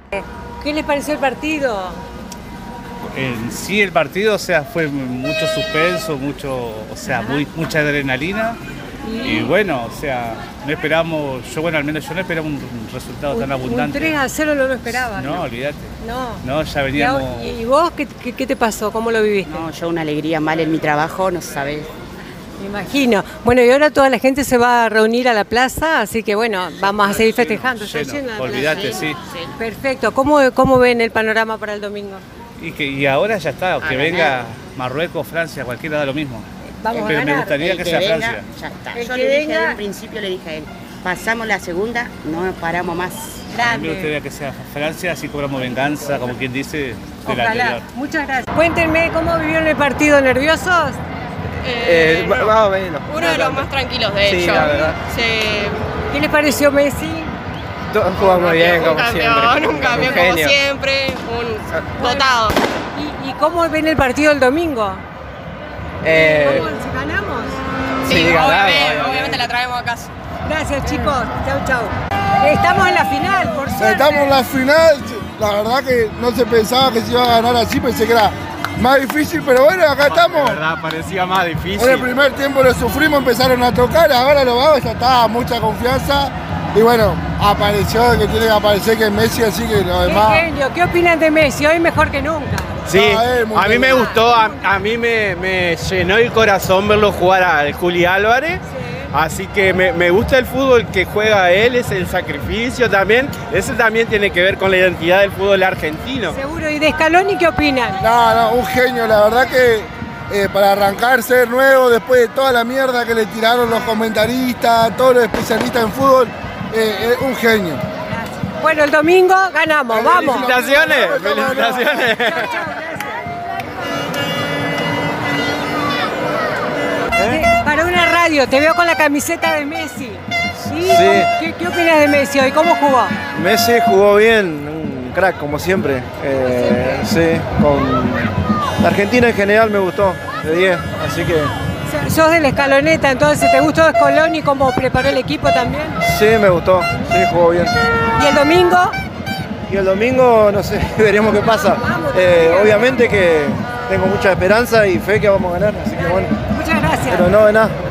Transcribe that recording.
¿Qué les pareció el partido? En sí el partido, o sea, fue mucho suspenso, mucha adrenalina. Y bueno, o sea, no esperamos, al menos yo no esperaba un resultado tan abundante. Un 3-0 no lo esperaba. No, olvídate. No, ya veníamos. ¿Y vos qué te pasó? ¿Cómo lo viviste? No, yo una alegría mal en mi trabajo, no sabés. Me imagino. Bueno, y ahora toda la gente se va a reunir a la plaza, así que bueno, vamos a seguir festejando. Olvídate, sí. Perfecto. ¿Cómo ven el panorama para el domingo? Y ahora ya está, que venga Marruecos, Francia, cualquiera da lo mismo. Vamos a Pero ganar. me gustaría que sea venga, Francia. ya está. El Yo que le dije venga- al principio, le dije a él, pasamos la segunda, no nos paramos más. A mí me gustaría que sea Francia, así cobramos venganza, como quien dice, de la Ojalá. anterior. Muchas gracias. Cuéntenme cómo vivieron el partido, ¿nerviosos? Más o menos. Uno de los más tranquilos, de Sí, hecho. la verdad. ¿Qué les pareció Messi? Todos juegan muy bien, Un como campeón, siempre. un campeón Un como genio. siempre, un dotado. ¿Y cómo ven el partido el domingo? ¿Cómo ganamos? Sí, ganamos, obviamente la traemos a casa. Gracias, chicos. Chau, chau. Estamos en la final, por suerte. Estamos en la final, la verdad que no se pensaba que se iba a ganar así, pensé que era más difícil, pero bueno, acá estamos. La verdad, parecía más difícil. En el primer tiempo lo sufrimos, empezaron a tocar, ahora lo vamos, ya está, mucha confianza. Y bueno, apareció el que tiene que aparecer, que es Messi, así que lo Qué demás. genio. ¿Qué opinan de Messi? Hoy mejor que nunca. Sí, muy a mí bien. me gustó, a mí me llenó el corazón verlo jugar al Juli Álvarez. Así que me gusta el fútbol que juega él, es el sacrificio también. Ese también tiene que ver con la identidad del fútbol argentino. Seguro. ¿Y de Scaloni qué opinan? No, un genio, la verdad que para arrancar, ser nuevo, después de toda la mierda que le tiraron los comentaristas, todos los especialistas en fútbol, es un genio. Bueno, el domingo ganamos. Vamos. Felicitaciones, felicitaciones. Chau, chau, gracias. Para una radio, te veo con la camiseta de Messi. ¿Sí? ¿Qué opinas de Messi hoy? ¿Cómo jugó? Messi jugó bien, un crack como siempre. Sí, con la Argentina en general me gustó, de 10, así que Sos de la Escaloneta, entonces, ¿te gustó Scaloni cómo preparó el equipo también? sí me gustó, sí jugó bien. ¿Y el domingo? Y el domingo, no sé, veremos qué pasa. Obviamente que tengo mucha esperanza y fe que vamos a ganar, así que bueno, Muchas gracias. pero no de nada.